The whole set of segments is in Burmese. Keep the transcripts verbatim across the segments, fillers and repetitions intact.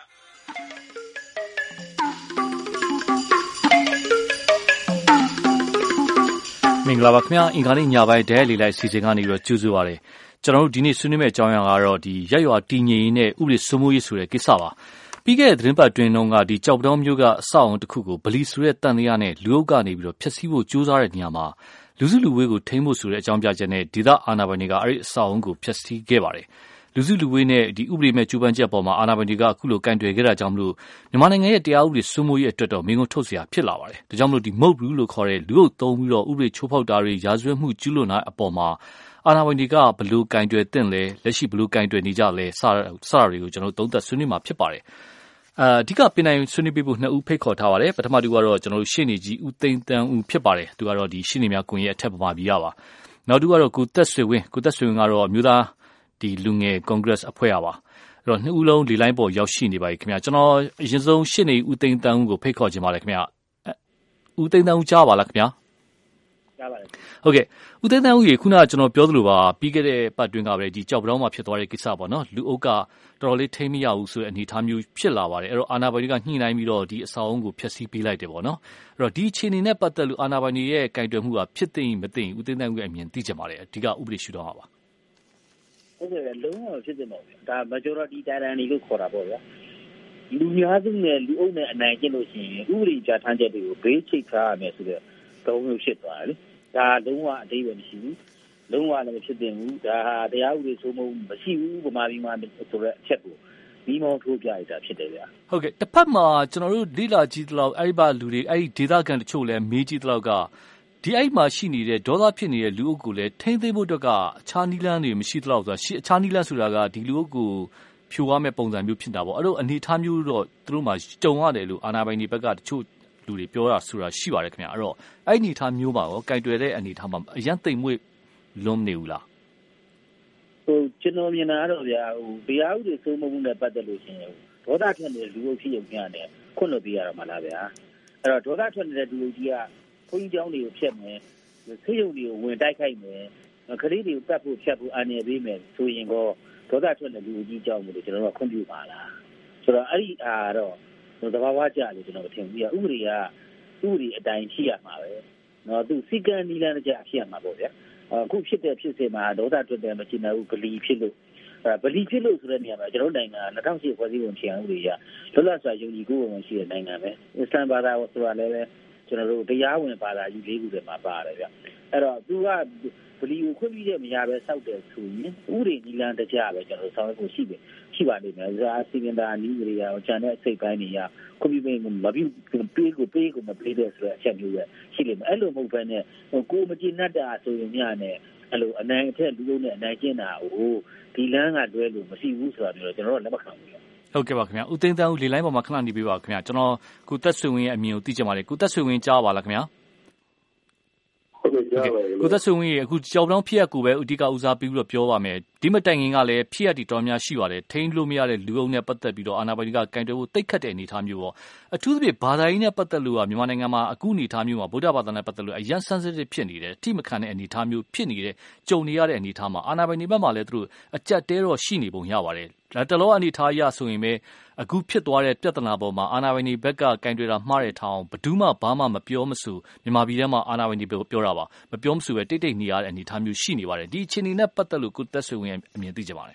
မင်္ဂလာပါခင်ဗျာအင်္ဂါနေ့ညပိုင်းတဲလီလိုက်စီစဉ်ကနေပြီးတော့ကြိုးဆိုပါရစေကျွန်တော်တို့ဒီနေ့ဆွေးနွေးမယ့်အကြောင်းအရာကတော့ဒီရက်ရွာတည်ငြိမ်ရေးနဲ့ဥပဒေစိုးမိုးရေးဆိုတဲ့ကိစ္စပါပြီးခဲ့တဲ့သတင်းပတ်တွင်တုန်းကဒီကြောက်တောင်းမျိုးကအဆောက်အုံတစ်ခုကိုဗလီဆိုတဲ့တန်တရားနဲ့လူအုပ်ကနေပြီးတော့ဖျက်ဆီးဖို့ကြိုးစားတဲ့နေရာမှာလူစုလူဝေးကိုထိန်းဖို့ဆိုတဲ့အကြောင်းပြချက်နဲ့ဒေသအာဏာပိုင်တွေကအဲ့ဒီအဆောက်အုံကိုဖျက်ဆီးခဲ့ပါတယ်လူစုလူဝေးနဲ့ဒီဥပဒေမဲ့ကျူပန်းချက်ပေါ်မှာအာဏာပိုင်တွေကအခုလိုကင်တွယ်ခဲ့တာကြောင့်မလို့မြန်မာနိုင်ငံရဲ့တရားဥပဒေစိုးမိုးရေးအတွက်တော့မင်းကုန်းထုတ်เสียဖြစ်လာပါတယ်ဒါကြောင့်မလို့ဒီမုတ်ဘူးလို့ခေါ်တဲ့လူအုပ်သုံးပြီးတော့ဥပဒေချိုးဖောက်တာတွေရာဇဝတ်မှုကျူးလွန်တဲ့အပေါ်မှာအာဏာပိုင်တွေကဘလို့ကင်တွယ်တင်လဲလက်ရှိဘလို့ကင်တွယ်နေကြလဲစစတာတွေကိုကျွန်တော်တို့သုံးသပ်ဆွေးနွေးမှာဖြစ်ပါတယ်အဓိကပင်နိုင်ဆွေးနွေးပေးဖို့နှစ်ဦးဖိတ်ခေါ်ထားပါတယ်ပထမတူကတော့ကျွန်တော်တို့ရှေ့နေကြီးဦးသိန်းတန်းဦးဖြစ်ပါတယ်သူကတော့ဒီရှေ့နေများကွန်ရက်အထက်ပမာပြည်ရပါနောက်တူကတော့ကိုသက်ဆွေဝင်းကိုသက်ဆွေဝင်းကတော့မျိုးသားဒီလူငယ်ကွန်ဂရက်အဖွဲ့ရပါအဲ့တော့နှစ်ဦးလုံးဒီလိုင်းပေါ်ရောက်ရှိနေပါပြီခင်ဗျာကျွန်တော်အရင်ဆုံးရှေ့နေဦးသိန်းတန်းဦးကိုဖိတ်ခေါ်ခြင်းပါတယ်ခင်ဗျာဦးသိန်းတန်းဦးကြားပါလားခင်ဗျာကြားပါတယ်ဟုတ်ကဲ့ဦးသိန်းတန်းဦးရေခုနကကျွန်တော်ပြောသလိုပါပြီးခဲ့တဲ့ပတ်တွင်းကပဲဒီကြောက်ပတောင်းမှာဖြစ်သွားတဲ့ကိစ္စပေါ့နော်လူအုပ်ကတော်တော်လေးထိမ့်မရဘူးဆိုတဲ့အနေအထားမျိုးဖြစ်လာပါတယ်အဲ့တော့အာဏာပိုင်တွေကညှိနှိုင်းပြီးတော့ဒီအဆောက်အုံကိုဖျက်ဆီးပေးလိုက်တယ်ပေါ့နော်အဲ့တော့ဒီအခြေအနေနဲ့ပတ်သက်လို့အာဏာပိုင်တွေရဲ့ကင်တွယ်မှုကဖြစ်သိမသိဦးသိန်းတန်းဦးရဲ့အမြင်သိကြပါတယ်အဓိကဥပဒေရှုထောင့်ပါဟုတ်ကဲ့လုံးဝဖြစ်တယ်ပေါ့ဗျာဒါ majority တိုင်တန်တွေလို့ခေါ်တာပေါ့ဗျာလူများစုနဲ့လူအုပ်နဲ့အနိုင်ကျင့်လို့ရှိရင်ဥပဒေကြထမ်းချက်တွေကိုဘေးချိတ်ထားရမယ်ဆိုတဲ့သုံးမျိုးဖြစ်သွားတယ်လေဒါလုံးဝအသေးပဲမရှိဘူးလုံးဝလည်းမဖြစ်တင်ဘူးဒါဟာတရားဥပဒေစိုးမိုးမှုမရှိဘူးဗမာပြည်မှာဆိုတဲ့အချက်ကိုဒီမောင်းထိုးပြရတာဖြစ်တယ်ဗျာဟုတ်ကဲ့တစ်ဖက်မှာကျွန်တော်တို့လိလာကြည့်တလောက်အဲ့ဒီဘာလူတွေအဲ့ဒီဒေသခံတချို့လည်းမေးကြည့်တလောက်ကဒီအဲ့မှာရှိနေတဲ့ဒေါသဖြစ်နေတဲ့လူအုပ်ကိုလည်းထိမ့်သိမ်းဖို့တော့ကအခြားနီးလန်းတွေမရှိသလောက်ဆိုတာရှိအခြားနီးလန်းဆိုတာကဒီလူအုပ်ကိုဖြိုရမယ့်ပုံစံမျိုးဖြစ်တာပေါ့အဲ့လိုအနေထားမျိုးတော့သူတို့မှကြုံရတယ်လို့အာဏာပိုင်တွေဘက်ကတချို့လူတွေပြောတာဆိုတာရှိပါတယ်ခင်ဗျာအဲ့တော့အဲ့အနေထားမျိုးပါရောကင်တွယ်တဲ့အနေထားမှာအရင်သိမ့်မွေ့လွန်နေဘူးလားဟိုကျွန်တော်မြင်တာတော့ဗျာဟိုတရားဥပဒေစိုးမိုးမှုနဲ့ပတ်သက်လို့ရှိရင်ဒေါသထွက်နေတဲ့လူအုပ်ဖြစ်ရုံနဲ့ခွင့်လွှတ်ပေးရတာမှလားဗျာအဲ့တော့ဒေါသထွက်နေတဲ့လူအုပ်ကြီးကခွင့်ကြောင်းတွေကိုဖျက်မယ်ဆေးရုံတွေကိုဝင်တိုက်ခိုက်မယ်ခရီးတွေကိုတတ်ဖို့ဖျက်ဖို့အန္တရာယ်ပေးမယ်ဆိုရင်တော့ဒေါသထွက်တဲ့လူအုပ်ကြီးကြောင်းလို့ကျွန်တော်တို့ခွင့်ပြုပါလားဆိုတော့အဲ့ဒီအားတော့သဘာဝကျလို့ကျွန်တော်ထင်ပြီးဥပဒေကဥပဒေအတိုင်းရှိရမှာပဲနော်သူစီကံနီလန်းကြဖြစ်ရမှာပေါ့ဗျာအခုဖြစ်တဲ့ဖြစ်စဉ်မှာဒေါသထွက်တဲ့မချင်ဘူးဗလီဖြစ်လို့အဲဗလီဖြစ်လို့ဆိုတဲ့နေရာမှာကျွန်တော်နိုင်ငံ၂၀၀၈ဖွဲ့စည်းပုံအခြေခံဥပဒေကလွတ်လပ်စွာယုံကြည်ကိုယ်ဝင်ရှိတဲ့နိုင်ငံပဲအစ္စလမ်ဘာသာဆိုတာလည်းပဲကျွန်တော်တို့တရားဝင်ဘာသာကြီးလေးခုတည်းမှာပါတယ်ဗျအဲ့တော့သူကဗလီကိုခွင့်ပြုတဲ့မရပဲစောက်တယ်ဆိုရင်ဥပဒေနီလန်းတကြပဲကျွန်တော်ဆောင်ရွက်ဖို့ရှိတယ်ရှိပါလိမ့်မယ်ဒါအစီရင်တာနည်းတွေရောကျန်တဲ့အစိတ်ပိုင်းတွေကခွင့်ပြုပေးမပြုပေးကိုပေးကိုမပေးတဲ့ဆိုတဲ့အချက်မျိုးပဲရှိလိမ့်မယ်အဲ့လိုမဟုတ်ဘဲနဲ့ကိုမကြည်နတ်တာဆိုရင်ညနဲ့အဲ့လိုအနိုင်အထက်လူလုံးနဲ့အနိုင်ကျင့်တာကိုဒီလမ်းကတွဲလို့မရှိဘူးဆိုတာမျိုးကျွန်တော်တို့လက်မခံဘူးဟုတ်ကဲ့ပါခင်ဗျာဦးသိန်းတန်းဦးလေလိုင်းပေါ်မှာခဏနေပေးပါခင်ဗျာကျွန်တော်ကိုသက်ဆွေဝင်းရဲ့အမြင်ကိုသိချင်ပါတယ်ကိုသက်ဆွေဝင်းကြားပါလားခင်ဗျာဟုတ်ကဲ့ကြားပါတယ်ကိုသက်ဆွေဝင်းရဲ့အခုကြောက်တောင်းဖြစ်ရကိုပဲအဓိကဦးစားပြီးပြီးတော့ပြောပါမယ်ဒီမတိုင်ခင်ကလည်းဖြစ်ရတီတော်များရှိပါတယ်ထိန်းလို့မရတဲ့လူအုပ်နဲ့ပတ်သက်ပြီးတော့အာဏာပိုင်တွေကကင်တွယ်ဖို့တိတ်ခတ်တဲ့အနေအထားမျိုးပေါ့အထူးသဖြင့်ဘာသာရေးနဲ့ပတ်သက်လို့ကမြန်မာနိုင်ငံမှာအခုအနေအထားမျိုးမှာဗုဒ္ဓဘာသာနဲ့ပတ်သက်လို့အရန် sensitive ဖြစ်နေတယ်အထိမခံတဲ့အနေအထားမျိုးဖြစ်နေတဲ့ကြုံနေရတဲ့အနေအထားမှာအာဏာပိုင်တွေဘက်မှာလည်းသူတို့အကြက်တဲတော့ရှိနေပုံရပါတယ်ဒါတလောအနေထားအရဆိုရင်ပဲအခုဖြစ်သွားတဲ့ပြဿနာပေါ်မှာအာဏာပိုင်တွေဘက်ကကင်တွယ်တာမှားတဲ့ထောင်ဘယ်သူမှဘာမှမပြောမဆိုမြန်မာပြည်ထဲမှာအာဏာပိုင်တွေပြောတာပါမပြောမဆိုပဲတိတ်တိတ်နေရတဲ့အနေအထားမျိုးရှိနေပါတယ်ဒီအခြေအနေနဲ့ပတ်သက်လို့ကိုသက်ဆွေဝင်အမြင်သိကြပါတယ်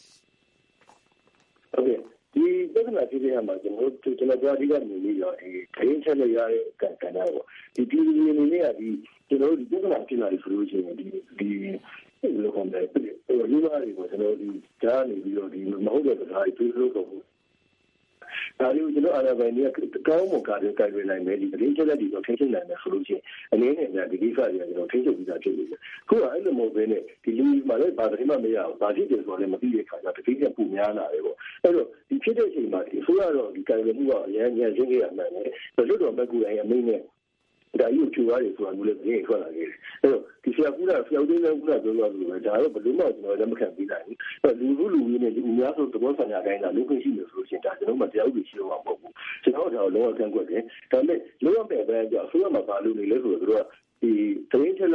ဟုတ်ကဲ့ဒီပြဿနာဖြစ်တဲ့မှာကျွန်တော်တို့ကျွန်တော်တို့အဓိကနေပြီးတော့ဒီခရင်ချက်လိုက်ရတဲ့ကံကံတော့ဒီပြည်သူတွေအနေနဲ့ကဒီကျွန်တော်တို့ဒီပြဿနာဖြစ်လာလို့ဆိုလို့ရှိရင်ဒီဒီဘယ်လိုကောင်းလဲဒီလူသားတွေကိုကျွန်တော်ဒီကြားနေပြီးတော့ဒီမဟုတ်တဲ့စကားတွေပြောလို့တော့ဒါလို့ကျွန်တော်အားရပိုင်းတွေကကောင်းမွန်ကားတွေကြိုက်နေနိုင်မယ်ဒီပြည်ချက်တွေတော့ထိန်းချုပ်နိုင်မယ်ဆိုလို့ရှိရင်အနေနဲ့များဒီကိစ္စတွေကကျွန်တော်ထိန်းချုပ်ပြီးသားဖြစ်နေတယ်ခုကအဲ့လိုမဟုတ်ဘဲနဲ့ဒီလူမှလည်းဘာမှမရဘူးဘာဖြစ်တယ်ဆိုတော့လည်းမသိတဲ့ခါကျတတိယပူများလာတယ်ပေါ့အဲ့တော့ဒီဖြစ်တဲ့အချိန်မှာဒီဆိုရတော့ဒီကြိုင်မှုကအရင်ညံ့ရှင်းခဲ့ရမှန်းတယ်လွတ်တော်ဘက်ကလည်းအမိန့်နဲ့ဒါကြီးကိုချူရတယ်ဆိုတာမျိုးလည်းပြည့်ထွက်လာခဲ့တယ်အဲ့တော့ဒီဆရာကူကဆရာဦးသိန်းကူကပြောလို့ဆိုတော့ဒါတော့ဘယ်လိုမှကျွန်တော်လက်မခံပေးနိုင်ဘူးလူလူလူကြီးနဲ့ဒီအများဆုံးသဘောဆန္ဒအတိုင်းသာလူခွင့်ရှိလို့ဆိုရှင်ဒါကျွန်တော်မှတရားဥပဒေရှိတော့မှာမဟုတ်ဘူးကျွန်တော်တို့လောကကန့်ကွက်တယ်ဒါပေမဲ့လောကပဲပဲကြောက်ဆိုရမှာပါလို့နေလဲဆိုတော့သူကဒီသတင်းချက်လက်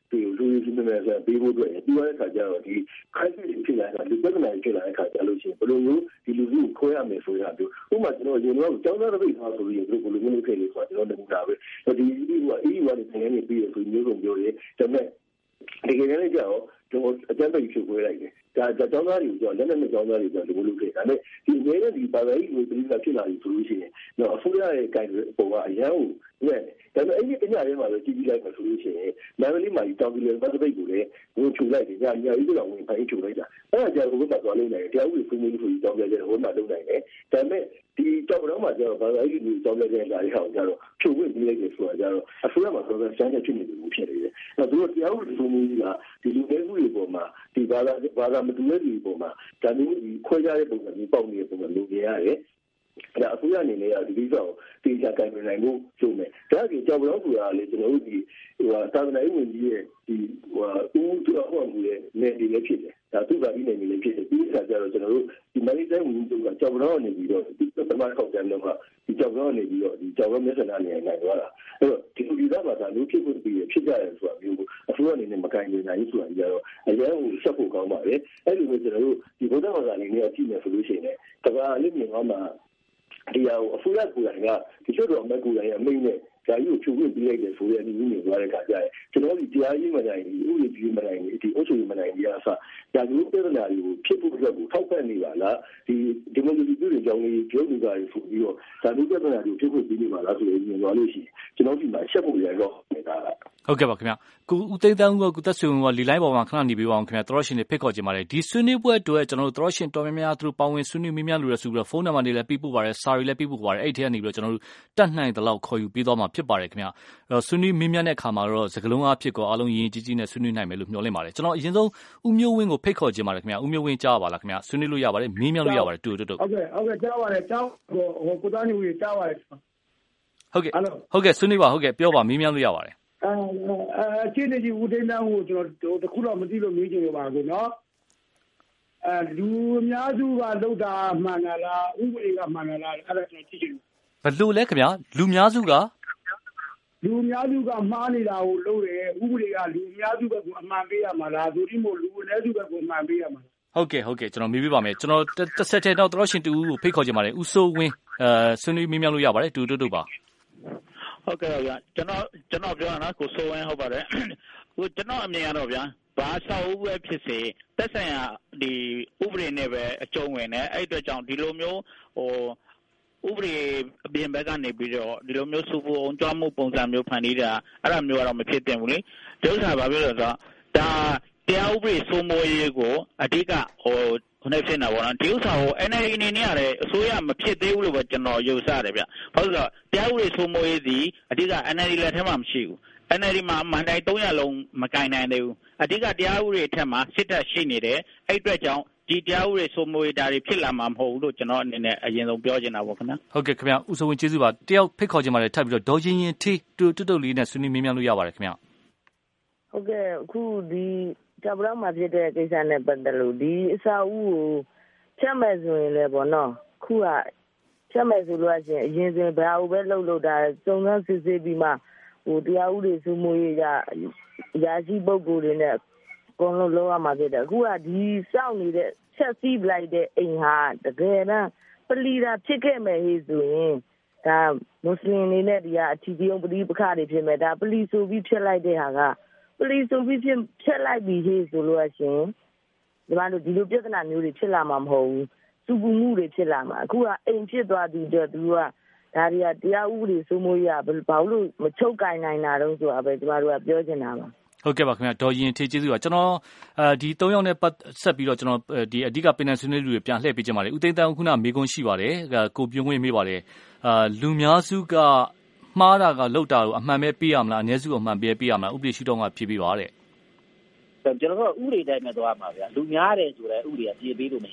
ဒီလူကြီးစုနဲ့ဆိုပြီးဖို့အတွက်ပြီးသွားတဲ့ခါကျတော့ဒီခိုင်းစစ်ဖြစ်လာတာဒီပြဿနာဖြစ်လာတဲ့ခါကျလို့ရှိရင်ဘယ်လိုမျိုးဒီလူကြီးကိုခွဲရမယ်ဆိုရမျိုးဥပမာကျွန်တော်ရေတော့ကျောင်းသားတစ်ပိတ်ထားဆိုရင်ဘယ်လိုမျိုးဖြစ်လဲဆိုတော့ကျွန်တော်လည်းဒါပဲဒီဒီကအေးဝါနေနေနေပြီးဆိုမျိုးစုံပြောရဲဒါပေမဲ့ဒီကနေ့လည်းကြောက်ကျွန်တော်အကြမ်းဖက်ဖြိုခွဲလိုက်တယ်ဒါကျောင်းသားတွေကိုကြောက်လက်နဲ့ကျောင်းသားတွေကြောက်ဒီလိုလုပ်ခဲ့ဒါပေမဲ့ဒီနေနဲ့ဒီပါဝါကြီးကိုပြည်ကဖြစ်လာပြီဆိုလို့ရှိရင်တော့အစိုးရရဲ့ကိုင်ပုံကအရန်ကိုညံ့တယ်ဒါပေမဲ့အဲ့ဒီအညာထဲမှာပဲကြည့်ကြည့်လိုက်မှဆိုလို့ရှိရင်နာမည်မှာဒီတောင်ပြည်နယ်ပတ်သက်ကိုလည်းဝင်ချူလိုက်တယ်ညာညာကြီးကတော့ဝင်ဖိုင်းချူလိုက်တာအဲ့ဒါကြောင့်ဘုရားတော်လေးနေတယ်တရားဥပဒေကိုမျိုးဆိုပြီးတောင်းပြကြတယ်ဟိုမှာလုပ်နိုင်တယ်ဒါပေမဲ့ဒီကြောက်တော့မှကျတော့ဘာသာရေးကိုတောင်းပြကြတဲ့ဓာတ်ဟောင်းကြတော့ဖြုတ်ဝင်ပြီးလိုက်တယ်ဆိုတာကြတော့အစိုးရမှာဆိုတော့စမ်းတဲ့ဖြစ်နေတယ်လို့ဖြစ်နေတယ်အဲ့တော့သူတို့တရားဥပဒေကိုမျိုးကဒီလူမျိုးတွေပေါ်မှာဒီဘာသာဘာသာမတူတဲ့လူပေါ်မှာဒါမျိုးဒီခွဲခြားတဲ့ပုံစံမျိုးပေါက်နေတဲ့ပုံစံမျိုးကြီးရတယ်ဒါအစိုးရအနေနဲ့ကဒီကိစ္စကိုတေချာကိုင်တွယ်နိုင်ဖို့လုပ်မယ်။ဒါ့အပြင်ကြောက်တော့ဆိုတာလေကျွန်တော်တို့ဒီဟိုသာသနာ့ဝင်ကြီးရဲ့ဒီဟိုဦးသူအဟောင်းကြီးရဲ့နေဒီလည်းဖြစ်တယ်။ဒါသူ့ဘာဒီနေလည်းဖြစ်တယ်။ဒီအခါကျတော့ကျွန်တော်တို့ဒီမလေးတိုင်းဝင်ကြီးကကြောက်တော့နေပြီးတော့ဒီပထမခေါက်တယ်လို့ကဒီကြောက်တော့နေပြီးတော့ဒီကြောက်တော့မျက်စနာနေနိုင်သွားတာ။အဲ့တော့ဒီလူသားမှာဒါမျိုးဖြစ်ဖို့ပြီးဖြစ်ကြတယ်ဆိုတာမျိုးအစိုးရအနေနဲ့မကိုင်တွယ်နိုင်ဘူးဆိုတာကြတော့အရင်ကဆက်ဖို့ကောင်းပါလေ။အဲ့လိုမျိုးကျွန်တော်တို့ဒီဗုဒ္ဓဘာသာအနေနဲ့အကြည့်မယ်ဆိုလို့ရှိရင်တကားလေးမြင်သွားမှာဒီဟာကိုအစိုးရကိုယ်တိုင်ကဒီလိုတော့မကူနိုင်အမိန့်နဲ့ဒါကြီးကိုချုပ်ဝင်ပြီးလိုက်တယ်ဆိုတဲ့ဒီနည်းနဲ့သွားတဲ့အခါကျရင်ကျွန်တော်ဒီတရားရေးမနိုင်ဘူးဥပဒေပြုမနိုင်ဘူးဒီအုပ်ချုပ်ရေးမနိုင်ဘူးအစားဒါမျိုးပြဿနာတွေကိုဖြစ်ဖို့အတွက်ကိုထောက်ပံ့နေပါလားဒီဒီမိုကရေစီပြည်ကြောင်းလေးပြုလုပ်နေတာဆိုပြီးတော့ဒါမျိုးပြဿနာတွေကိုဖြစ်ဖို့ပြီးနေပါလားဆိုရင်မြင်သွားလို့ရှိရင်ကျွန်တော်ဒီမှာရှက်ဖို့ရတော့နေတာလားဟုတ်ကဲ့ပါခင်ဗျကိုဦးသိန်းတန်းကကိုသက်ဆွေကလီလိုက်ပေါ်မှာခဏနေပြီးပါအောင်ခင်ဗျတော်ရှင်တွေဖိတ်ခေါ်ကြပါတယ်ဒီဆွေးနွေးပွဲအတွက်ကျွန်တော်တို့တော်ရှင်တော်များများသူတို့ပါဝင်ဆွေးနွေးမိများလို့ရဆိုပြီးတော့ဖုန်းနံပါတ်တွေလည်းပြပို့ပါတယ်စာရီလည်းပြပို့ပါတယ်အဲ့ဒီထဲကနေပြီးတော့ကျွန်တော်တို့တတ်နိုင်တဲ့လောက်ခေါ်ယူပြီးတော့မှဖြစ်ပါတယ်ခင်ဗျအဲ့တော့ဆွေးနွေးမိများတဲ့အခါမှာတော့စကလုံးအားဖြစ်ကောအားလုံးရင်းရင်းကြီးကြီးနဲ့ဆွေးနွေးနိုင်မယ်လို့မျှော်လင့်ပါတယ်ကျွန်တော်အရင်ဆုံးဦးမျိုးဝင်းကိုဖိတ်ခေါ်ကြပါတယ်ခင်ဗျဦးမျိုးဝင်းကြားပါလားခင်ဗျဆွေးနွေးလို့ရပါတယ်မင်းများလို့ရပါတယ်တူတူတူဟုတ်ကဲ့ဟုတ်ကဲ့ကြားပါတယ်ကြားဟိုကိုသားညူကြီးကြားပါတယ်ဟုတ်ကဲ့ဟုတ်ကဲ့ဆွေးနွေးပါဟုတ်ကဲ့ပြောပါမင်းများလို့ရပါတယ်အဲအဲအခြေအနေကြီးဦးသိန်းတန်းကိုကျွန်တော်တခုတော့မသိလို့မေးချင်ပါဘူးနော်အဲလူအများစုကလောက်တာမှန်လားဥပဒေကမှန်လားအဲ့ဒါကျွန်တော်သိချင်တယ်ဘယ်လိုလဲခင်ဗျလူများစုကလူအများစုကမှားနေတာကိုလုပ်တယ်ဥပဒေကလူအများစုဘက်ကအမှန်ပေးရမှာလားဆိုပြီးမို့လူအနည်းစုဘက်ကအမှန်ပေးရမှာဟုတ်ကဲ့ဟုတ်ကဲ့ကျွန်တော်မေးပြပါမယ်ကျွန်တော်တစ်ဆက်တည်းတော့တော်ရှင်တူကိုဖိတ်ခေါ်ကြပါတယ်ဦးစိုးဝင်းအဲဆွေးနွေးမေးမြန်းလို့ရပါတယ်တူတူတူပါဟုတ်ကဲ့ဗျာကျွန်တော်ကျွန်တော်ပြောရအောင်ကိုစိုးဝင်းဟုတ်ပါတယ်ဟိုကျွန်တော်အမြင်ကတော့ဗျာဘာဆောက်ဦးပဲဖြစ်စေတက်ဆိုင်ရာဒီဥပဒေနဲ့ပဲအကျုံးဝင်တယ်အဲ့အတွက်ကြောင့်ဒီလိုမျိုးဟိုဥပဒေအပြင်ဘက်ကနေပြီးတော့ဒီလိုမျိုးစုဖို့အောင်ကြွားမှုပုံစံမျိုးဖန်တီးတာအဲ့ဒါမျိုးကတော့မဖြစ်သင့်ဘူးလေဒီဥစ္စာဘာဖြစ်လို့ဆိုတော့ဒါတရားဥပဒေစိုးမိုးရေးကိုအဓိကဟိုခုနဖြစ်နေတာပေါ့နော်ဒီဥစ္စာကို N L D အနေနဲ့ရတယ်အစိုးရမဖြစ်သေးဘူးလို့ပဲကျွန်တော်ယူဆတယ်ဗျဘာလို့လဲဆိုတော့တရားဥပဒေစိုးမိုးရေးဒီအဓိက N L D လက်ထဲမှာမရှိဘူး N L D မှာမန်တိုင်းသုံးရာလုံးမကင်နိုင်သေးဘူးအဓိကတရားဥပဒေအထက်မှာစစ်တပ်ရှိနေတယ်အဲ့အတွက်ကြောင့်ဒီတရားဥပဒေစိုးမိုးရေးဒါတွေဖြစ်လာမှာမဟုတ်ဘူးလို့ကျွန်တော်အနေနဲ့အရင်ဆုံးပြောချင်တာပေါ့ခင်ဗျာဟုတ်ကဲ့ခင်ဗျာဦးစိုးဝင်းကျေးဇူးပါတယောက်ဖိတ်ခေါ်ချင်ပါတယ်ထပ်ပြီးတော့ဒေါ်ရင်ရင်ထေးတူတူတူလေးနဲ့ဆွေးနွေးမေးမြန်းလို့ရပါတယ်ခင်ဗျာဟုတ်ကဲ့အခုဒီကြောက်ပြောင်းမှာဖြစ်တဲ့ကိစ္စနဲ့ပတ်သက်လို့ဒီအစာအုပ်ကိုဖြတ်မဲ့ဆိုရင်လည်းပေါ့နော်ခုကဖြတ်မဲ့ဆိုလို့ရှိရင်အရင်စဉ်ဘာလို့ပဲလှုပ်လို့တာစုံစမ်းစစ်ဆေးပြီးမှဟိုတရားဥပဒေစိုးမိုးရေးကရာရှိပုဂ္ဂိုလ်တွေနဲ့အကုန်လုံးလောက်ရမှာဖြစ်တယ်အခုကဒီစောင့်နေတဲ့ချက်စီးလိုက်တဲ့အိမ်ဟာတကယ်တမ်းပလီတာဖြစ်ခဲ့မယ်ဟေ့ဆိုရင်ဒါမွတ်စလင်တွေနဲ့ဒီကအထီးပြုံးပဋိပက္ခတွေဖြစ်မယ်ဒါပလီဆိုပြီးဖြစ်လိုက်တဲ့ဟာကပလီဆိုပြီးဖြစ်ဖြစ်လိုက်ပြီးဟေ့ဆိုလို့ရှိရင်ဒီမှာတို့ဒီလိုပြဿနာမျိုးတွေဖြစ်လာမှာမဟုတ်ဘူးစုပူမှုတွေဖြစ်လာမှာအခုကအိမ်ဖြစ်သွားပြီးတော့သူကဒါတွေကတရားဥပဒေစိုးမိုးရေးကဘာလို့မချုပ်ကင်နိုင်တာတုံးဆိုတာပဲကျမတို့ကပြောချင်တာပါဟုတ်ကဲ့ပါခင်ဗျာဒေါ်ရင်ထေးကျေးဇူးပါကျွန်တော်အဲဒီသုံးယောက်နဲ့ပတ်ဆက်ပြီးတော့ကျွန်တော်ဒီအဓိကပင်နယ်ဆွေးနွေးလူတွေပြန်လှည့်ပေးကြပါလေဦးသိန်းတန်းခုနမေကွန်းရှိပါတယ်ကိုပြုံးဝင်းမေးပါတယ်အာလူများစုကမှားတာကလောက်တာကိုအမှန်ပဲပြရမလားအနည်းစုအမှန်ပဲပြရမလားဥပဒေရှိတော့ကဖြေပေးပါတဲ့ကျွန်တော်ကဥပဒေတိုင်းနဲ့သွားမှာဗျာလူများတယ်ဆိုတော့ဥပဒေကပြေးပေးလို့မရ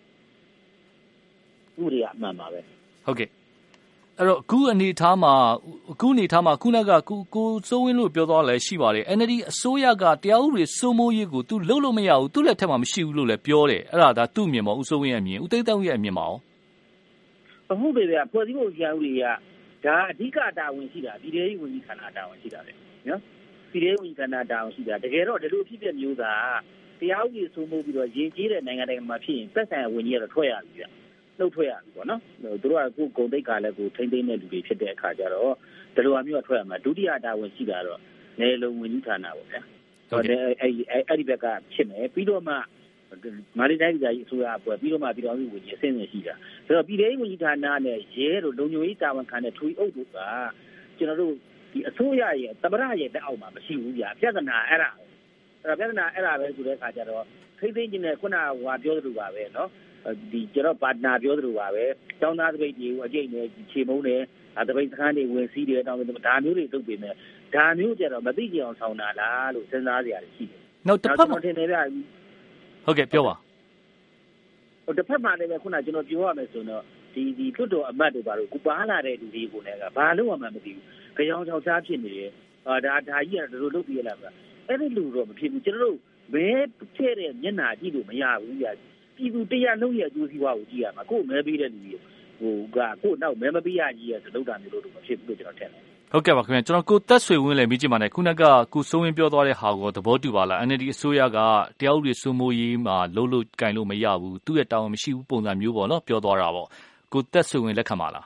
ဘူးဥပဒေကအမှန်ပါပဲဟုတ်ကဲ့အဲ့တော့အခုအနေထားမှာအခုအနေထားမှာခုနကကိုကိုစိုးဝင်းလို့ပြောသွားလဲရှိပါတယ် N L D အစိုးရကတရားဥပဒေစိုးမိုးရေးကိုသူလှုပ်လို့မရဘူးသူ့လက်ထက်မှာမရှိဘူးလို့လည်းပြောတယ်အဲ့ဒါဒါသူ့အမြင်ပေါ့ဦးစိုးဝင်းရဲ့အမြင်ဦးသိန်းတောင်ရဲ့အမြင်ပါရောအခုပဲဗျာဖွဲ့စည်းပုံဆရာဦးတွေကဒါအဓိကတာဝန်ရှိတာဒီဒေသကြီးဝန်ကြီးဌာနတာဝန်ရှိတာလေနော်ပြည်ထောင်စုဝန်ကြီးဌာနတာဝန်ရှိတာတကယ်တော့ဒီလိုအဖြစ်အပျက်မျိုးသာတရားဥပဒေစိုးမိုးပြီးတော့ရည်ကြီးတဲ့နိုင်ငံတိုင်းမှာဖြစ်ရင်သက်ဆိုင်ရာဝန်ကြီးကတော့ထွက်ရပြီဗျနှုတ်ထွက်ရပြီပေါ့နော်သူတို့ကကိုဂုံတိတ်ကလည်းကိုထိမ့်သိမ်းတဲ့လူတွေဖြစ်တဲ့အခါကျတော့ဒီလိုအမျိုးကထွက်ရမှာဒုတိယတာဝန်ရှိတာတော့နယ်လုံဝန်ကြီးဌာနပေါ့ဗျာဟုတ်တယ်အဲ့အဲ့ဒီဘက်ကဖြစ်မယ်ပြီးတော့မှမာလီတိုင်းပြည်ကြီးအစိုးရအဖွဲ့ပြီးတော့မှပြည်တော်စုဝန်ကြီးအဆင့်ဆင့်ရှိတာဆိုတော့ပြည်ထောင်စုဝန်ကြီးဌာနနဲ့ရဲတို့လုံခြုံရေးတာဝန်ခံတဲ့ထွေအုပ်တို့ကကျွန်တော်တို့ဒီအစိုးရရဲ့သမ္မတရဲ့လက်အောက်မှာမရှိဘူးဗျာပြဿနာအဲ့ဒါအဲ့ဒါပြဿနာအဲ့ဒါပဲဆိုတဲ့အခါကျတော့ထိသိချင်းနဲ့ခုနကဟိုပြောသလိုပါပဲနော်ဒီကျွန်တော်ပါတနာပြောသလိုပါပဲတောင်းသားတပိတ်ကြီးကိုအကျိတ်နဲ့ခြေမုံးတယ်တပိတ်စခန်းတွေဝင်စီးတယ်တောင်းဒါမျိုးတွေလုပ်ပေမဲ့ဒါမျိုးကျတော့မသိကြအောင်ဆောင်တာလားလို့စဉ်းစားစရာရှိတယ်နောက်တစ်ဖက်မှာထင်တယ်ဗျာဟုတ်ကဲ့ပြောပါဟိုတစ်ဖက်မှာလည်းခုနကျွန်တော်ပြောရမယ်ဆိုတော့ဒီဒီတွတ်တော်အမတ်တွေပါလို့ကိုပါလာတဲ့လူတွေကိုလည်းကဘာလို့မှမသိဘူးကြောင်ချောက်ချားဖြစ်နေတယ်ဟာဒါဒါကြီးကတို့လုပ်ပြရလားဗျအဲ့ဒီလူတော့မဖြစ်ဘူးကျွန်တော်တို့မဲထည့်တဲ့မျက်နှာကြည့်လို့မရဘူးဗျပြည်သူတရားလုံးရဲ့အကျိုးစီးပွားကိုကြည့်ရမှာကိုယ်မဲပေးတဲ့လူကြီးဟိုကကိုယ်နောက်မဲမပေးရကြီးရဲ့လုပ်တာမျိုးလို့မဖြစ်ဘူးလို့ကျွန်တော်ထင်တယ်ဟုတ်ကဲ့ပါခင်ဗျာကျွန်တော်ကိုသက်ဆွေဝင်းလည်းမိကြည့်ပါနဲ့ခုနကကိုစိုးဝင်းပြောသွားတဲ့ဟာကိုသဘောတူပါလား N L D အစိုးရကတရားဥပဒေစိုးမိုးရေးမှာလုံးလို့ကင်လို့မရဘူးသူ့ရဲ့တာဝန်မရှိဘူးပုံစံမျိုးပေါ့နော်ပြောသွားတာပေါ့ကိုသက်ဆွေဝင်းလက်ခံပါလား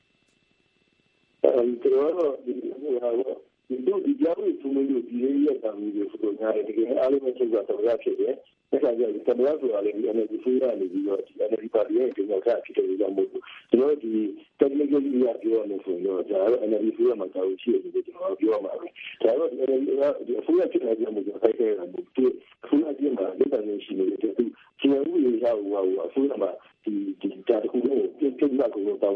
အဲကျွန်တော်ဒီဟိုဟာဒီတို့ဒီကြားဝင်စိုးမိုးရေးဒီရေးရတာမျိုးတွေဆိုတော့ညာတကယ်အားလုံးချုပ်တာတော့ဖြစ်တယ်ဒါကြောင့်ဒီကမ္ဘာဆိုတာလည်းဒီ N L D ဆိုရနေပြီးတော့ဒီ N L D ပါတီရဲ့ဒီနောက်ထပ်ဖြစ်တဲ့ကြောင့်မို့ကျွန်တော်ဒီ technical ကြီးပြောရမယ်ဆိုတော့ဒါတော့ N L D ဆိုရမှာတောင်းရှိတယ်ကျွန်တော်ပြောမှာပဲဒါတော့ N L D ကဒီအစိုးရဖြစ်တဲ့ကြောင့်မို့ကျွန်တော်ခိုင်းခဲ့တာမို့ဒီအစိုးရကြီးမှာလက်တန်းရှိနေတယ်သူကျွန်တော်တို့ရဟိုဟာအစိုးရမှာဒီဒီတာတခုလုံးပြင်ပြတာကိုတောင်း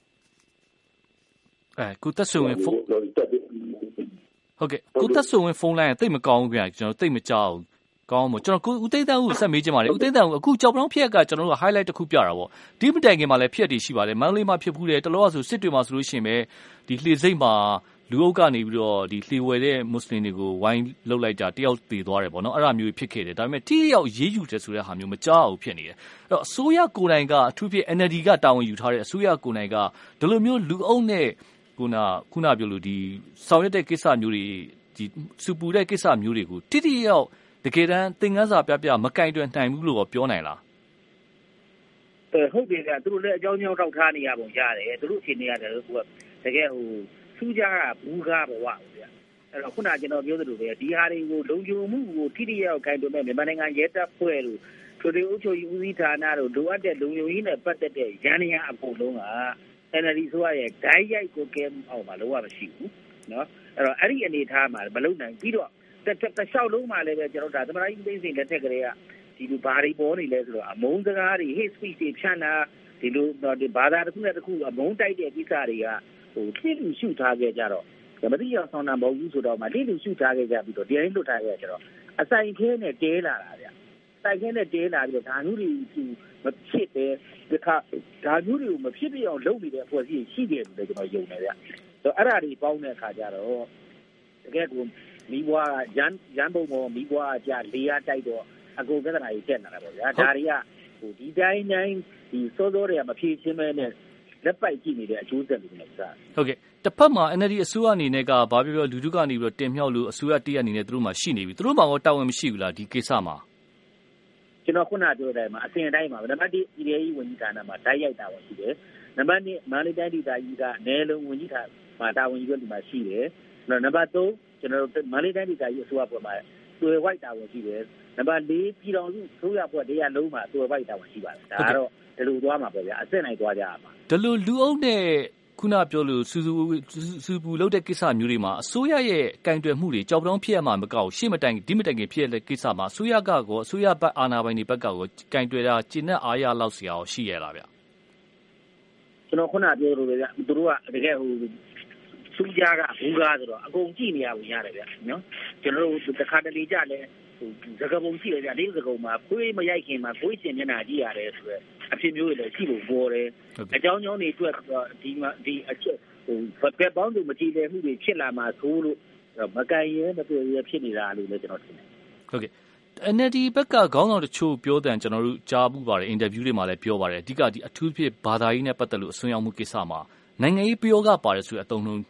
အဲကိုသက်ဆွေဝင်းဖုန်းဟုတ်ကဲ့ကိုသက်ဆွေဝင်းဖုန်းလိုင်းတိတ်မကောင်းဘူးဗျာကျွန်တော်တိတ်မကြောက်ကောင်းမို့ကျွန်တော်ကိုဦးသိန်းတန်းကိုဆက်မေးချင်ပါတယ်ဦးသိန်းတန်းကိုအခုကြောက်ပတောင်းဖြစ်ကကျွန်တော်တို့ highlight တစ်ခုပြတာပေါ့ဒီမတိုင်ခင်မှာလည်းဖြစ်တည်ရှိပါတယ်မန္တလေးမှာဖြစ်ဘူးတယ်တလောကဆိုစစ်တွေမှာဆိုလို့ရှိရင်ပဲဒီလှေစိတ်မှာလူအုပ်ကနေပြီးတော့ဒီလှေဝယ်တဲ့မွတ်စလင်တွေကိုဝိုင်းလှုပ်လိုက်တာတယောက်တည်သွားတယ်ပေါ့နော်အဲ့ဒါမျိုးဖြစ်ခဲ့တယ်ဒါပေမဲ့တိယောက်ရေးယူတယ်ဆိုတဲ့ဟာမျိုးမကြောက်ဘူးဖြစ်နေတယ်အဲ့တော့အစိုးရကိုယ်တိုင်ကအထူးဖြင့် N L D ကတာဝန်ယူထားတဲ့အစိုးရကိုယ်တိုင်ကဒီလိုမျိုးလူအုပ်နဲ့ခုနခုနပြောလို့ဒီဆောင်ရွက်တဲ့ကိစ္စမျိုးတွေဒီစူပူတဲ့ကိစ္စမျိုးတွေကိုတိတိယောက်တကယ်တမ်းသင်ခန်းစာပြပြမကင်တွယ်နိုင်ဘူးလို့ပြောနိုင်လားအဲဟုတ်တယ်ကသူတို့လည်းအကြောင်းကြောင်းတောက်ထားနေရပုံရတယ်သူတို့အချိန်နေရတယ်သူကတကယ်ဟိုစူးကြတာဘူးကားဘဝပေါ့ဗျာအဲ့တော့ခုနကကျွန်တော်ပြောသလိုပဲဒီဟာတွေကိုလုံခြုံမှုကိုထိတိယောက်ကင်တွယ်မဲ့မြန်မာနိုင်ငံရဲတပ်ဖွဲ့လို့ထွေထွေအုပ်ချုပ်ရေးဦးစီးဌာနတို့လိုအပ်တဲ့လုံခြုံရေးနဲ့ပတ်သက်တဲ့ရန်ရန်အကုန်လုံးက N L D ဆိုရရဲ့ဓာတ်ရိုက်ကိုကဲအောင်မှာလုံးဝမရှိဘူးနော်အဲ့တော့အဲ့ဒီအနေထားမှာမလုံနိုင်ပြီးတော့တစ်တစ်လျှောက်လုံးမှာလည်းပဲကျွန်တော်ဒါသမရကြီးသိသိလက်ထက်ကလေးကဒီလိုဘာတွေပေါ်နေလဲဆိုတော့အမုန်းစကားတွေ hate speech တွေဖြန့်တာဒီလိုဒီဘာသာတစ်ခုနဲ့တစ်ခုအမုန်းတိုက်တဲ့ကိစ္စတွေကဟိုတိလူရှုထားခဲ့ကြတော့မတိရောက်ဆောင်တာမဟုတ်ဘူးဆိုတော့မှတိလူရှုထားခဲ့ကြပြီးတော့တရားရင်းလွတ်ထားခဲ့ကြတော့အဆိုင်ခဲနဲ့တဲလာတာဗျစိုက်ခဲနဲ့တဲလာပြီးတော့ဓာမျိုးတွေမဖြစ်တဲ့ဒီခါဓာမျိုးတွေကိုမဖြစ်ပြအောင်လုပ်နေတဲ့အဖွဲ့အစည်းရှိတယ်လို့ကျွန်တော်ယုံတယ်ဗျဆိုတော့အဲ့ဒါတွေပေါင်းတဲ့အခါကျတော့တကယ်ကိုမီးဘွားရန်ရန်ပုံပေါ်မီးဘွားကြလေရတိုက်တော့အကူပြဿနာကြီးတက်လာတာပေါ့ဗျာဒါတွေကဟိုဒီတိုင်းတိုင်းဒီစောစောတွေကမဖြေရှင်းမဲနဲ့လက်ပိုက်ကြည့်နေတဲ့အကျိုးဆက်တွေနဲ့စားဟုတ်ကဲ့တစ်ဖက်မှာ N L D အစိုးရအနေနဲ့ကဘာပြောပြောလူထုကနေပြီးတော့တင်မြှောက်လို့အစိုးရတရက်အနေနဲ့သူတို့မှရှိနေပြီသူတို့မှတော့တာဝန်မရှိဘူးလားဒီကိစ္စမှာကျွန်တော်ခုနပြောတဲ့အတိုင်းမှာအစဉ်အတိုင်းမှာနံပါတ်တစ်ပြည်ရေးဝန်ကြီးဌာနမှာဓာတ်ရိုက်တာဝင်ရှိတယ်နံပါတ်နှစ်မန္တလေးတိုင်းဒေသကြီးကနယ်လုံဝန်ကြီးဌာနမှာတာဝန်ယူရတဲ့မှာရှိတယ်နံပါတ်သုံးကျွန်တော်တို့မန္တလေးတိုင်းဒေသကြီးအစိုးရဖွဲ့မှာတွေ့ဝိုက်တာဝင်ရှိတယ်နံပါတ်လေးပြည်တော်စုဆိုရဖွဲ့တရားလုံးမှာတွေ့ဝိုက်တာဝင်ရှိပါတယ်ဒါကတော့ဒီလိုသွားမှာပဲဗျာအစစ်နိုင်သွားကြရမှာဒီလိုလူအုပ်နဲ့ခုနပြောလို့စူစူစူပူလုပ်တဲ့ကိစ္စမျိုးတွေမှာအစိုးရရဲ့ကင်တွယ်မှုတွေကြောက်တောင်းဖြစ်ရမှာမကောက်ရှေ့မတိုင်ဒီမတိုင်ခင်ဖြစ်တဲ့ကိစ္စမှာအစိုးရကကောအစိုးရဘက်အာဏာပိုင်တွေဘက်ကကောကင်တွယ်တာကျင့်တဲ့အားရလောက်စရာရှိရလားဗျကျွန်တော်ခုနပြောလို့ပဲဗျသူတို့ကတကယ်ဟိုစူးကြကဘူးကားဆိုတော့အကုန်ကြည့်နေရဝင်ရတယ်ဗျနော်ကျွန်တော်တို့တစ်ခါတလေကြလဲဟိုသကပုံရှိတယ်ဗျလေးသကုံမှာခွေးမရိုက်ခင်မှာခွေးရှင်မျက်နှာကြည့်ရတယ်ဆိုတော့အဖြစ်မျိုးတွေလည်းရှိဖို့ပေါ်တယ်အကြောင်းကြောင်းတွေအတွက်ဒီဒီအချက်ဟိုဘက်ပေါင်းစုမကြည့်တဲ့မှုတွေဖြစ်လာမှာဆိုလို့မကန်ရဲမတွေ့ရဖြစ်နေတာလို့လည်းကျွန်တော်ထင်တယ်ဟုတ်ကဲ့ N L D ဘက်ကခေါင်းဆောင်တချို့ပြောတဲ့ကျွန်တော်တို့ကြားမှုပါတယ်အင်တာဗျူးတွေမှာလည်းပြောပါတယ်အဓိကဒီအထူးဖြစ်ဘာသာရေးနဲ့ပတ်သက်လို့အစွန်းရောက်မှုကိစ္စမှာနိုင်ငံရေးပြောကပါတယ်ဆိုတဲ့အသုံးလုံး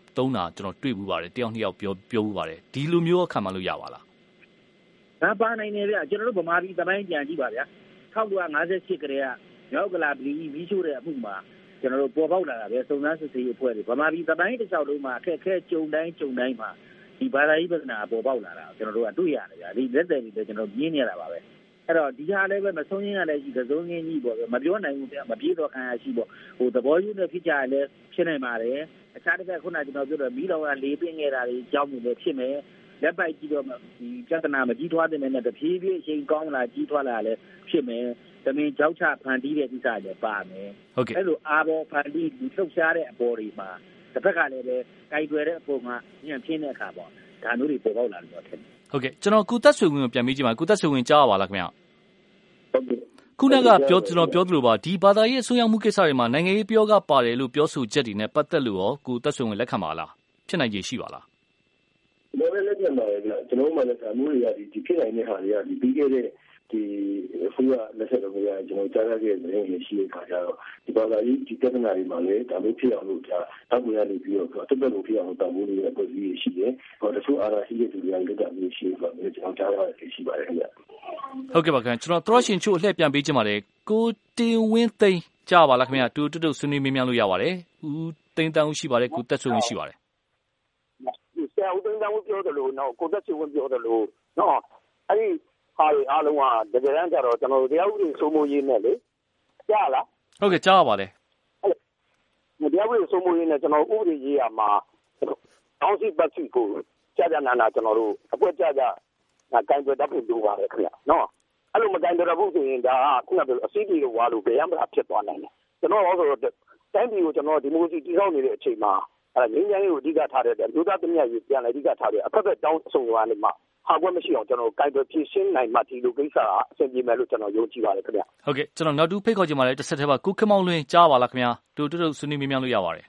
သုံးတာကျွန်တော်တွေ့ဘူးပါတယ်တယောက်နှစ်ယောက်ပြောပြောဘူးပါတယ်ဒီလိုမျိုးခံမှလို့ရပါလားဒါပါနိုင်နေဗျကျွန်တော်တို့ဗမာပြည်တပိုင်းကြံကြည့်ပါဗျာ၁၉၅၈ကတည်းကမြောက်ကလာပြည်ပြီးရှို့တဲ့အမှုမှာကျွန်တော်တို့ပေါ်ပေါက်လာတာပဲစုံစမ်းစစ်ဆေးရေးအဖွဲ့တွေဗမာပြည်တပိုင်းတစ်လျှောက်လုံးမှာအခက်အခဲကြုံတိုင်းကြုံတိုင်းမှာဒီဘာသာရေးပြဿနာပေါ်ပေါက်လာတာကျွန်တော်တို့ကတွေ့ရတယ်ဗျာဒီလက်တယ်တွေကျွန်တော်မြင်နေရတာပါပဲအဲ့တော့ဒီဟာလည်းပဲမဆုံးရင်းရလည်းရှိသစုံငင်းကြီးပေါ့မပြောနိုင်ဘူးဗျာမပြေတော့ခံရရှိပေါ့ဟိုသဘောယူနေဖြစ်ကြလည်းဖြစ်နိုင်ပါတယ်အခြားတစ်ခါခုနကျွန်တော်ပြောတော့မီးတော်ကလေးပင်းခဲ့တာတွေကြောင်းမှုလည်းဖြစ်မယ်လက်ပိုက်ကြည့်တော့ဒီပြဿနာမကြီးထွားတဲ့နဲ့တဖြည်းဖြည်းအချိန်ကောင်းလာကြီးထွားလာလည်းဖြစ်မယ်သမင်ကြောက်ချဖန်တီးတဲ့ကိစ္စလည်းပါမယ်ဟုတ်ကဲ့အဲ့လိုအာဘောဖန်တီးလူလှုပ်ရှားတဲ့အပေါ်တွေမှာတစ်ဖက်ကလည်းပဲကြိုက်ွယ်တဲ့အပေါ်မှာညံ့ပြင်းတဲ့အခါပေါ့ဒါမျိုးတွေပေါ်ပေါက်လာလို့တော့ထင်တယ်ဟုတ်ကဲ့ကျွန်တော်ကုသက်ဆွေဝင်ကိုပြန်ပြီးကြည့်ပါကုသက်ဆွေဝင်ကြားပါလားခင်ဗျဟုတ်ကဲ့ခုနကပြောကျွန်တော်ပြောသလိုပါဒီဘာသာရေးအစိုးရမှုကိစ္စတွေမှာနိုင်ငံရေးပြောကပါတယ်လို့ပြောဆိုချက်တွေနဲ့ပတ်သက်လို့ရောကုသက်ဆွေဝင်လက်ခံပါလားဖြစ်နိုင်ခြေရှိပါလားလည်းလည်းလက်ခံပါတယ်ဗျကျွန်တော်မှလည်းအမှုတွေကဒီဒီဖြစ်နိုင်တဲ့ဟာတွေကဒီပြီးခဲ့တဲ့ဒီဖူးရလက်ဆက်တော့ကြာကျွန်တော်ကြားရခဲ့တဲ့နေရှိတဲ့ခါကျတော့ဒီဘာသာရေးဒီပြဿနာတွေမှာလည်းဒါမျိုးဖြစ်အောင်လို့ဒါတောက်ပေါ်ရနေပြီးတော့တက်တက်လို့ဖြစ်အောင်တောက်ဖို့လေးအဖွဲ့အစည်းရှိတယ်ဟောတချို့အားရရှိတဲ့သူတွေကလည်းဒါမျိုးရှိတယ်ဆိုတော့ကျွန်တော်ကြားရတဲ့ရှိပါတယ်ခင်ဗျဟုတ်ကဲ့ပါခင်ဗျကျွန်တော်သရရှင်ချို့အလှည့်ပြန်ပေးချင်ပါတယ်ကိုတင်ဝင်းသိန်းကြားပါလားခင်ဗျတူတူတူဆွေးနွေးမေးမြန်းလို့ရပါတယ်ဦးသိန်းတန်းဦးရှိပါတယ်ကိုသက်ဆွေဝင်ရှိပါတယ်ဆရာဦးသိန်းတန်းဦးပြောတယ်လို့နော်ကိုသက်ဆွေဝင်ပြောတယ်လို့နော်အဲ့ဒီဟာတွေအားလုံးကတကယ်တမ်းကျတော့ကျွန်တော်တို့တရားဥပဒေစိုးမိုးရေးနဲ့လေကြားလားဟုတ်ကဲ့ကြားပါပါတယ်အဲ့တရားဥပဒေစိုးမိုးရေးနဲ့ကျွန်တော်ဥပဒေရေးရမှာအောင်းစီပတ်စီကိုကြာကြာနာနာကျွန်တော်တို့အကွက်ကြာကြာကင်တွယ်တတ်ဖို့လိုပါတယ်ခင်ဗျနော်အဲ့လိုမကင်တွယ်တတ်ဖို့ဆိုရင်ဒါကခုနကပြောအစီအတီလိုဝါလို့ဘယ်ရမလားဖြစ်သွားနိုင်တယ်ကျွန်တော်တော့ဆိုတော့တိုင်းပြည်ကိုကျွန်တော်ဒီမိုကရေစီတည်ဆောက်နေတဲ့အချိန်မှာအဲ့ငင်းငင်းရေးကိုအဓိကထားတဲ့လူသားသမီးရေးပြန်လည်းအဓိကထားတဲ့အခက်အခဲတောင်းဆုံရနေမှာဟာကွက်မရှိအောင်ကျွန်တော်ကိုင်တွယ်ဖြည့်ရှင်းနိုင်မှဒီလိုကိစ္စကအဆင်ပြေမယ်လို့ကျွန်တော်ယုံကြည်ပါတယ်ခင်ဗျဟုတ်ကဲ့ကျွန်တော်နောက်တူဖိတ်ခေါ်ချင်ပါတယ်တစ်ဆက်တည်းပါကိုခမောင်လွင်ကြားပါလားခင်ဗျာတူတူဆွေးနွေးမေးမြန်းလို့ရပါတယ်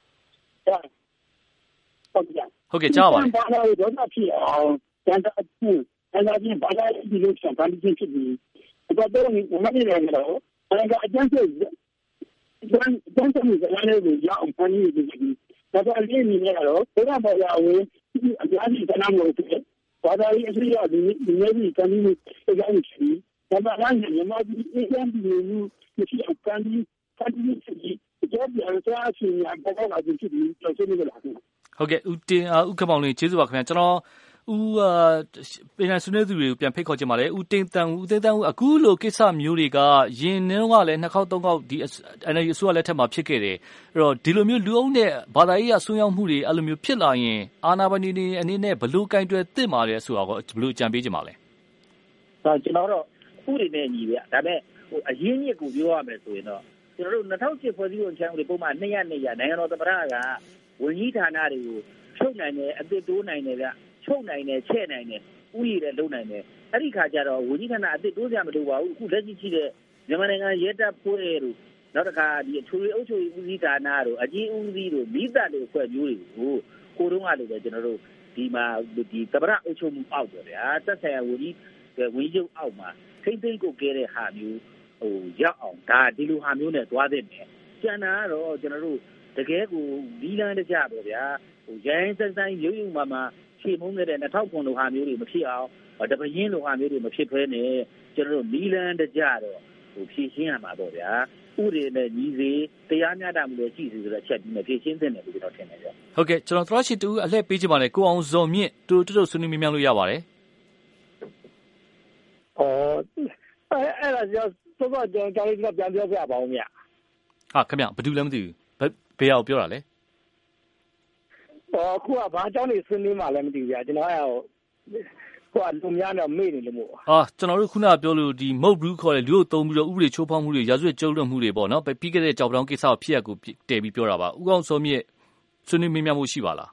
ဟုတ်ကဲ့ဟုတ်ကဲ့ကြားပါပါတယ်ဘာလို့ဒေါသဖြစ်အောင်တန်တာကူအဲ့ဒါချင်းဘာသာရေးဒီလိုစံတန်ချင်းဖြစ်ပြီးတော့တော့ဒီမနေ့လည်းတော့အဲ့ဒါအကျဉ်းချုပ်တန်တန်ချင်းကလည်းလည်းရအောင်ဖန်ပြီးဒီဒါတော့လေးနေရတော့ဘယ်တော့မှရအောင်ဒီအများကြီးတနာလို့ဖြစ်ဘာသာရေးအစိုးရဒီဒီနေ့ဒီကနေ့အကြောင်းရှိဒါမှလည်းမြန်မာပြည်အရင်ကဒီလိုမရှိအောင်ကန်ဒီကန်ဒီဖြစ်ပြီးကြောက်ကြရတဲ့အချိန်မှာပေါ်ပေါက်လာခြင်းဖြစ်ပြီးတော့ဆွေးနွေးကြတာဟုတ်ကဲ့ဦးတင်ဦးခမောင်လွင်ကျေးဇူးပါခင်ဗျာကျွန်တော်ဦးပညာဆွေးနွေးသူတွေကိုပြန်ဖိတ်ခေါ်ချင်ပါတယ်ဦးတင်တန်ဦးတင်တန်ဦးအခုလိုကိစ္စမျိုးတွေကယင်းနှင်းကလည်းနှစ်ခေါက်သုံးခေါက်ဒီ အန် အယ် ဒီ အစိုးရလက်ထက်မှာဖြစ်ခဲ့တယ်အဲ့တော့ဒီလိုမျိုးလူအုပ်နဲ့ဘာသာရေးအဆွေးရောက်မှုတွေအဲ့လိုမျိုးဖြစ်လာရင်အာဏာပိုင်တွေအနေနဲ့ဘလို့ကင်တွယ်သင့်ပါလဲဆိုတာကိုဘလို့အကြံပေးချင်ပါလဲဒါကျွန်တော်တော့ဥပဒေနဲ့ညီဗျဒါပေမဲ့ဟိုအရင်းမြစ်ကိုပြောရမယ်ဆိုရင်တော့ကျွန်တော်တို့၂၀၀၈ဖွဲ့စည်းပုံချမ်းဥပဒေပုံမှန်နှစ်ရနှစ်ရနိုင်ငံတော်သမ္မတကဝန်ကြီးဌာနတွေကိုချုပ်နိုင်တယ်အသစ်တိုးနိုင်တယ်ဗျချုပ်နိုင်တယ်ချဲ့နိုင်တယ်ဥယျာဉ်လည်းလုပ်နိုင်တယ်အဲ့ဒီခါကျတော့ဝန်ကြီးဌာနအသစ်တိုးစရာမလိုပါဘူးအခုလက်ရှိရှိတဲ့မြန်မာနိုင်ငံရဲတပ်ဖွဲ့တို့နောက်တစ်ခါဒီအထွေထွေအုပ်ချုပ်ရေးဦးစီးဌာနတို့အကြီးဦးစီးတို့မိသက်တွေဖွဲ့မျိုးတွေကိုကိုတုံးကလည်းပဲကျွန်တော်တို့ဒီမှာဒီသမ္မတအုပ်ချုပ်မှုအောက်ပေါ့ဗျာသက်ဆိုင်ရာဝန်ကြီးဝန်ကြီးချုပ်အောက်မှာထိမ့်သိမ့်ကိုကဲတဲ့ဟာမျိုးဟိုရောက်အောင်ဒါဒီလိုဟာမျိုးနဲ့သွားတဲ့မယ်ကျန်တာကတော့ကျွန်တော်တို့တကယ်ကိုဒီလန်းတကြပေါ့ဗျာဟိုရိုင်းစက်ဆိုင်ရုံရုံမှာမှာခြေမုန်းခဲ့တဲ့၂၀၀၉လိုဟာမျိုးတွေမဖြစ်အောင်တပရင်းလိုဟာမျိုးတွေမဖြစ်ဘဲနဲ့ကျွန်တော်တို့နီလန်းတကြတော့ဟိုဖြည့်ရှင်းရမှာပေါ့ဗျာဥပဒေနဲ့ညီစေတရားမျှတမှုလည်းရှိစေဆိုတဲ့အချက်ဒီမှာဖြည့်ရှင်းသင့်တယ်လို့ကျွန်တော်ထင်တယ်ဗျဟုတ်ကဲ့ကျွန်တော်သရရှိတူအလှည့်ပေးချင်ပါတယ်ကိုအောင်ဇော်မြင့်တူတူတူဆွေးနွေးမြန်းလို့ရပါတယ်အော်အဲ့အဲ့ဒါကြောင့်တော့ကျွန်တော်ကြောင်းလေးကပြန်ပြောပြပါဦးမြဟာခင်ဗျဘာလို့လဲမသိဘူးဘယ်အောင်ပြောတာလဲအော်ခုကဘာအကြောင်းနေဆွေးနွေးမှလည်းမသိဘူးဗျာကျွန်တော်အဲ့ဟိုကလူများတော့မေ့နေလို့မို့ဟာကျွန်တော်တို့ခုနကပြောလို့ဒီမုတ်ဘူးခေါ်တယ်လူတို့သုံးပြီးတော့ဥပဒေချိုးဖောက်မှုတွေရာဇဝတ်ကျုံ့လွတ်မှုတွေပေါ့နော်ပြီးခဲ့တဲ့ကြောက်တောင်ကိစ္စကိုဖြစ်ရကိုတည်ပြီးပြောတာပါဥကောင်စောမြင့်ဆွေးနွေးမေးမြန်းမှုရှိပါလား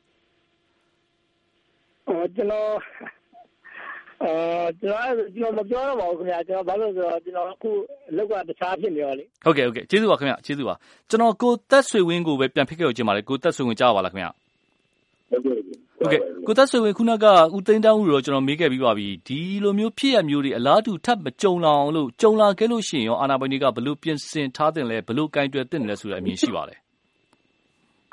အော်ကျွန်တော်အဲကျွန်တော်ကျွန်တော်မပြောတော့ပါဘူးခင်ဗျာကျွန်တော်ဘာလို့ဆိုတော့ကျွန်တော်အခုလောက်ကတခြားဖြစ်နေရောလေဟုတ်ကဲ့ဟုတ်ကဲ့ကျေးဇူးပါခင်ဗျာကျေးဇူးပါကျွန်တော်ကိုသက်ဆွေဝင်းကိုပဲပြန်ဖိတ်ခဲ့ကြပါလေကိုသက်ဆွေဝင်းကြားပါလားခင်ဗျာဟုတ်ကဲ့ဟုတ်ကဲ့ကိုသက်ဆွေဝင်းခုနကဦးသိန်းတောင်းဦးတော့ကျွန်တော်မေးခဲ့ပြီးပါပြီဒီလိုမျိုးဖြစ်ရမျိုးတွေအလားတူထပ်မကြုံလာအောင်လို့ကြုံလာခဲ့လို့ရှိရင်ရောအာဏာပိုင်တွေကဘလို့ပြင်ဆင်ထားတယ်လဲဘလို့ကင်တွယ်တင်တယ်လဲဆိုတဲ့အမြင်ရှိပါလဲ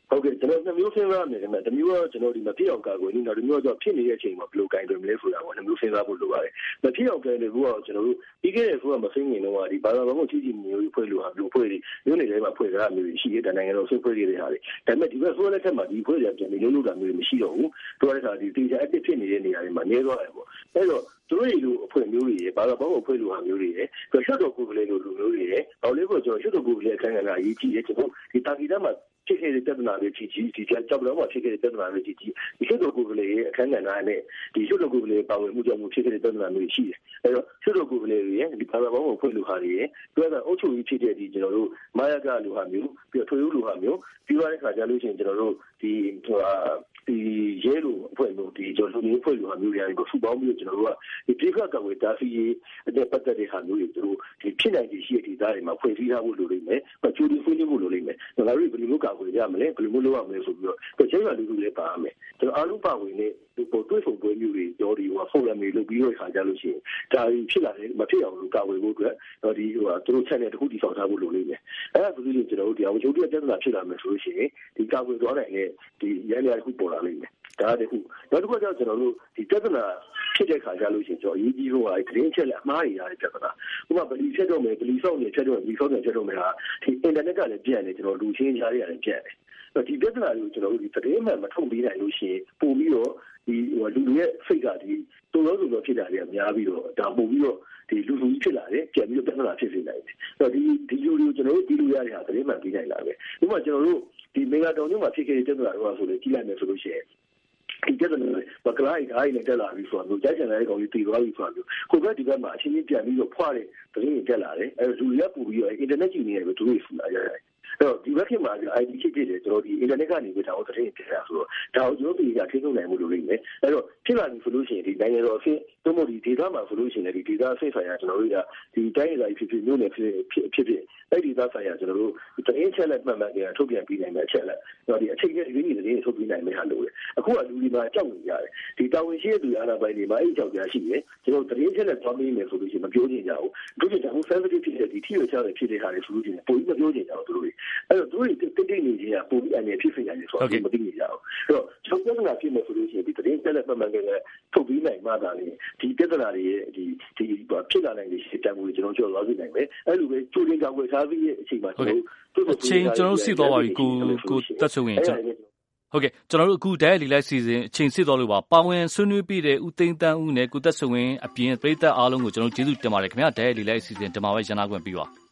ဟုတ်ကဲ့ကျွန်တော်နှစ်မျိုးစဉ်းစားနေတယ်။တစ်မျိုးကကျွန်တော်ဒီမဖြစ်အောင်ကာကွယ်နေတော့ဒီမျိုးကတော့ဖြစ်နေတဲ့အချိန်မှာဘယ်လိုကိုင်တွယ်မလဲဆိုတာပေါ့။နှစ်မျိုးစဉ်းစားဖို့လိုပါတယ်။မဖြစ်အောင်ကိုင်တွယ်ဖို့ကကျွန်တော်တို့ပြီးခဲ့တဲ့ဆိုတော့မသိငင်တော့ဒီဘာသာပေါင်းကြီးကြီးမျိုးဖွဲ့လို့ဟာမျိုးဖွဲ့တွေမျိုးနေထဲမှာဖွဲ့ကြတာမျိုးရှိတဲ့နိုင်ငံတော်ဆွေးဖွဲ့တွေဟာလေ။ဒါပေမဲ့ဒီဘက်ဆိုတဲ့ထက်မှာဒီဖွဲ့တွေပြန်ပြီးလုံးလုံးတာမျိုးမရှိတော့ဘူး။တို့ရတဲ့အခါဒီတေချာအစ်ဖြစ်နေတဲ့နေရာတွေမှာနေသွားတယ်ပေါ့။အဲ့တော့သူတို့လိုအဖွဲ့မျိုးတွေဘာသာပေါင်းအဖွဲ့လိုဟာမျိုးတွေရဲ့ပြီးရှုပ်တော်ကိုယ်ကလေးလိုလူမျိုးတွေရဲ့ဘာလို့လဲဆိုတော့ကျွန်တော်ရှုပ်တော်ကိုယ်ကလေးအခန်းကဏ္ဍအရေးကြီးတယ်ကျွန်တော်ဒီတာဂီတမှာဖြစ်ခဲ့တဲ့ပြဿနာတွေကြီးကြီးဒီကြောက်တော့မှဖြစ်ခဲ့တဲ့ပြဿနာတွေကြီးကြီးဒီရှုပ်တော်ကိုယ်ကလေးရဲ့အခန်းကဏ္ဍနဲ့ဒီရှုပ်တော်ကိုယ်ကလေးပါဝင်မှုကြောင့်ဖြစ်ခဲ့တဲ့ပြဿနာမျိုးရှိတယ်အဲတော့ရှုပ်တော်ကိုယ်ကလေးရဲ့ဒီဘာသာပေါင်းအဖွဲ့လိုဟာတွေရဲ့ပြောတာအုပ်ချုပ်ရေးဖြစ်တဲ့ဒီကျွန်တော်တို့မာယာကလိုဟာမျိုးပြီးတော့ထွေဦးလိုဟာမျိုးပြီးသွားတဲ့ခါကျလို့ရှိရင်ကျွန်တော်တို့ဒီဟိုဒီရဲလိုအဖွဲ့မျိုးဒီကျွန်တော်တို့အဖွဲ့လိုဟာမျိုးတွေကိုစုပေါင်းပြီးကျွန်တော်တို့ကဒီပြည်ကကဝေတာစီရေးတဲ့ပတ်သက်တဲ့ဟာမျိုးတွေတို့ဒီဖြစ်နိုင်တဲ့ရှိတဲ့ဒေသတွေမှာဖွဲ့စည်းထားဖို့လိုလိမ့်မယ်။ကျိုးဒီဖွင့်ဖို့လိုလိမ့်မယ်။ဒါတို့ဘယ်လိုမျိုးကာကွယ်ရမလဲဘယ်လိုမျိုးလုပ်ရမလဲဆိုပြီးတော့ကျေးရွာလူလူလေးပါရမယ်။ကျွန်တော်အားလုံးပါဝင်တဲ့ဒီပေါ်တွေးဆုံပွဲမျိုးတွေကြောဒီဟိုဖိုရမ်တွေလုပ်ပြီးတော့ခါကြလို့ရှိရင်ဒါဖြစ်လာတယ်မဖြစ်အောင်လို့ကာကွယ်ဖို့အတွက်တော့ဒီဟိုသူတို့ချက်နဲ့တခုတည်ဆောက်ထားဖို့လိုလိမ့်မယ်။အဲ့ဒါဆိုလို့ကျွန်တော်တို့ဒီအောင်ကျိုးတဲ့ပြဿနာဖြစ်လာမယ်ဆိုလို့ရှိရင်ဒီကာကွယ်သွားနိုင်တဲ့ဒီရန်ရတစ်ခုပေါ်လာလိမ့်မယ်။ဒါတခုနောက်တစ်ခုကကျွန်တော်တို့ဒီပြဿနာဖြစ်တဲ့ခါကြလို့ရှိရင်ကျွန်တော်အရေးကြီးဆုံးကသတင်းချက်လက်အမှားတွေရတဲ့ပြဿနာဥပမာဗလီဖြတ်တော့မယ်ဗလီဆောက်နေဖြတ်တော့ဗလီဆောက်နေဖြတ်တော့မယ်ဟာဒီအင်တာနက်ကလည်းပြန့်နေကျွန်တော်လူချင်းကြားရရတယ်ပြန့်တယ်ဒီပြဿနာတွေကိုကျွန်တော်တို့ဒီသတင်းမှန်မထုတ်ပေးနိုင်လို့ရှိရင်ပို့ပြီးတော့ဒီဟိုလူတွေရဲ့စိတ်ကဒီတုံလုံးစုံတော့ဖြစ်တာတွေကများပြီးတော့ဒါပို့ပြီးတော့ဒီလူလူကြီးဖြစ်လာတယ်ပြန်ပြီးတော့ပြဿနာဖြစ်နေနိုင်တယ်အဲ့တော့ဒီဒီလူတွေကိုကျွန်တော်တို့ဒီလူရတဲ့ဟာသတင်းမှန်ပြီးနိုင်လာပဲဥပမာကျွန်တော်တို့ဒီမေဂါတောင်ကျွန်းမှာဖြစ်ခဲ့တဲ့ပြဿနာတွေဆိုလို့ကြီးလိုက်မယ်ဆိုလို့ရှိရင်ဒီပြဿနာဘကလိုက်အားနဲ့တက်လာပြီးဆိုတော့ကြိုက်ချင်တဲ့ကောင်ကြီးတည်သွားပြီဆိုတော့ကိုကဒီဘက်မှာအချင်းချင်းပြန်ပြီးတော့ဖွားတဲ့သတင်းတွေတက်လာတယ်အဲလူတွေကပို့ပြီးတော့အင်တာနက်ကြီးနေတယ်သူတို့ဆူလာရတယ်အဲ့တော့ဒီဘက်ခင်မှာ အိုင်တီ ဖြစ်ဖြစ်တယ်ကျွန်တော်ဒီအင်တာနက်ကနေပြီးတော့သတင်းပြရဆိုတော့ဒါကိုကျွန်တော်ဒီကထိန်းချုပ်နိုင်မှုလိုလိမ့်မယ်အဲ့တော့ဖြစ်လာပြီဆိုလို့ရှိရင်ဒီနိုင်ငံတော်အဖြစ်သို့မဟုတ်ဒီဒေသမှာဆိုလို့ရှိရင်ဒီဒေသအဖြစ်ဆိုင်ရာကျွန်တော်တို့ကဒီတိုင်းဒေသဖြစ်ဖြစ်မျိုးနယ်ဖြစ်ဖြစ်ဖြစ်ဖြစ်အဲ့ဒီဒေသဆိုင်ရာကျွန်တော်တို့သတင်းချက်လက်မှန်မှန်ကြထုတ်ပြန်ပြီးနိုင်မယ်အချက်လက်တော့ဒီအချိန်ကြီးဒီသတင်းထုတ်ပြီးနိုင်မယ်ဟာလို့အခုကလူဒီမှာကြောက်နေကြတယ်ဒီတာဝန်ရှိတဲ့သူအားလာပိုင်းတွေမှာအဲ့ကြောက်ကြရှိတယ်ကျွန်တော်သတင်းချက်လက်သွားပြီးမယ်ဆိုလို့ရှိရင်မပြောချင်ကြဘူးတို့ကြောင့် sensitive ဖြစ်တဲ့ဒီထိရချတဲ့ဖြစ်တဲ့ဟာတွေဆိုလို့ရှိရင်ပိုပြီးမပြောချင်ကြဘူးတို့တွေအဲ့တော့တို့တွေတိတ်တိတ်နေကြီးကပိုပြီးအနေဖြစ်ဖြစ်နေတယ်ဆိုတော့မသိနေကြဘူးအဲ့တော့ကျွန်တော်ပြဿနာဖြစ်နေဆိုလို့ရှိရင်ဒီသတင်းချက်လက်မှန်မှန်ကြတဲ့ထုတ်ပြီးနိုင်မှသာလေဒီပြဿနာတွေရဲ့ဒီဒီဖြစ်လာနိုင်တဲ့ရှင်းတမ်းမှုတွေကျွန်တော်ကျော်သွားစေနိုင်မယ်အဲ့လိုပဲချိုးရင်းကောက်ွယ်စားပြီးရဲ့အချိန်မှာကျွန်တော်တို့အချိန်ကျွန်တော်စစ်သွားပါပြီကိုကိုတက်ဆိုရင်ကျွန်တော်ဟုတ်ကဲ့ကျွန်တော်တို့အခုဓာတ်လီလိုက်စီစဉ်အချိန်စစ်သွားလို့ပါပါဝင်ဆွေးနွေးပြတဲ့ဦးသိန်းတန်းဦးနဲ့ကိုတက်ဆိုရင်အပြင်ပြည်သက်အားလုံးကိုကျွန်တော်ကျေးဇူးတင်ပါတယ်ခင်ဗျာဓာတ်လီလိုက်စီစဉ်ဒီမှာပဲရန်နာခွင့်ပြီးပါ